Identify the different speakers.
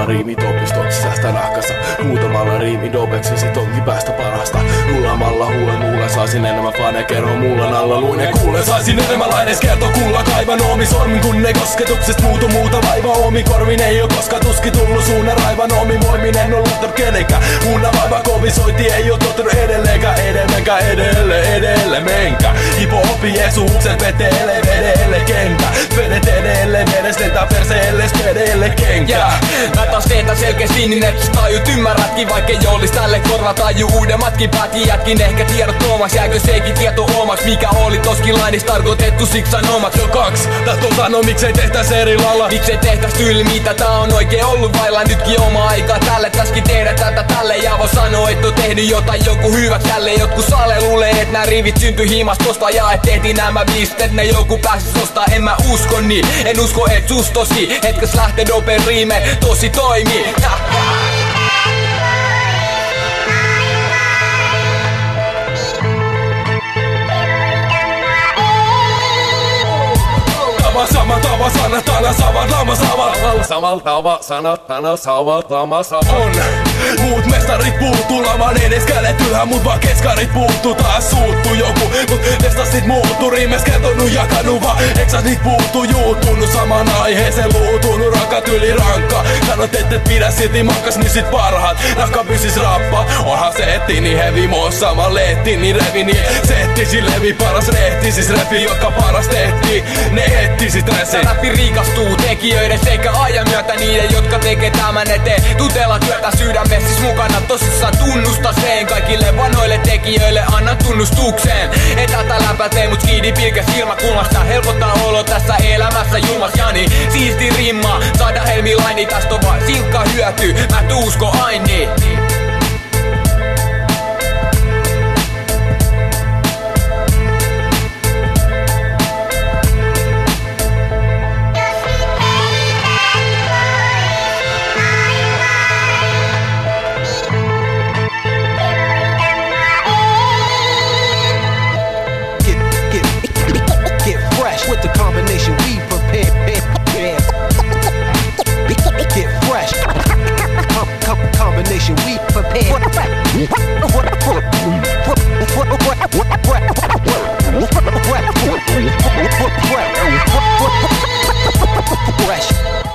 Speaker 1: riimitopistoksi säästä nahkassa. Muutamalla riimidobeksisi tonkin päästä parasta. Nullamalla huulen saisin enemmän fane kerro mullan alla luinen kuulen. Saisin enemmän laines kerto kuulla kaivan oomi sormin kun ne kosketuksesta muuta vaiva oomi korvin ei oo koska tuski tullu suunnan raivan oomi voimin en oo luottanut kenenkään. Muuna vaiva kovisointi ei oo tottunut edelleenkään edelle menkä. Hipo opi Jeesukset vedelle kenkä. Vedet edelle vedes lentää perseelle spedelle kenkä.
Speaker 2: Mä taas teetän selkeästi niin et tajut ymmärrätkin vaikkei jollis tälle korva taju uudemmatkin päätkin jätkin ehkä tiedot oomaks. Jääkö sekin tieto oomaks mikä oli toskin lainis tarkoitettu siksi sanomaks.
Speaker 1: Jo kaks tahto sano miksei tehtäis eri lailla.
Speaker 2: Miksei tehtäis tyyli mitä tää on oikein ollut vailla. Nytkin oma aikaa tälle täskin tehdä tätä tälle. Ja voi sanoa et oo tehnyt jotain joku hyväks tälle. Jotkut sale luulee et nää rivit synty himas tosta. Ja et tehtiin nämä viistet et ne joku pääsis ostaa. En mä usko niin, en usko et sus tosi. Hetkes lähtee dopen riime tosi toimii.
Speaker 1: Tava sanat aina samat lama samat.
Speaker 3: Samalla tava sanat aina samat lama samat.
Speaker 1: On muut mestarit puuttuu laman edes kädet yhä mut vaan keskarit puuttuu. Taas suuttuu joku mut testasit muuttuu. Riimes kertonut jakanut vaan eksas niit puuttuu. Juuttunut saman aiheeseen luutunut rakat yli rankka. Sanot et pidä silti makkas niin sit parhaat. Rakka pysis rappa onhan setti niin hevi moos sama lehti niin revi niin settisi levi paras rehti siis repi jotka paras tehti. Ne etti sit resin.
Speaker 2: Räppi riikastuu tekijöiden sekä ajan myötä niiden jotka tekee tämän eteen. Tutella työtä sydämessä mukana tosissaan tunnusta sen. Kaikille vanhoille tekijöille annan tunnustukseen. Et tätä läpätee mut skidi pilkes ilmakulmasta. Helpottaa olo tässä elämässä julmas jani. Siisti rimma, saada helmilaini tästä on vaan silkka hyöty. Mä tuusko aini.
Speaker 4: With the combination we prepare. Get fresh. Combination we prepare. Fresh.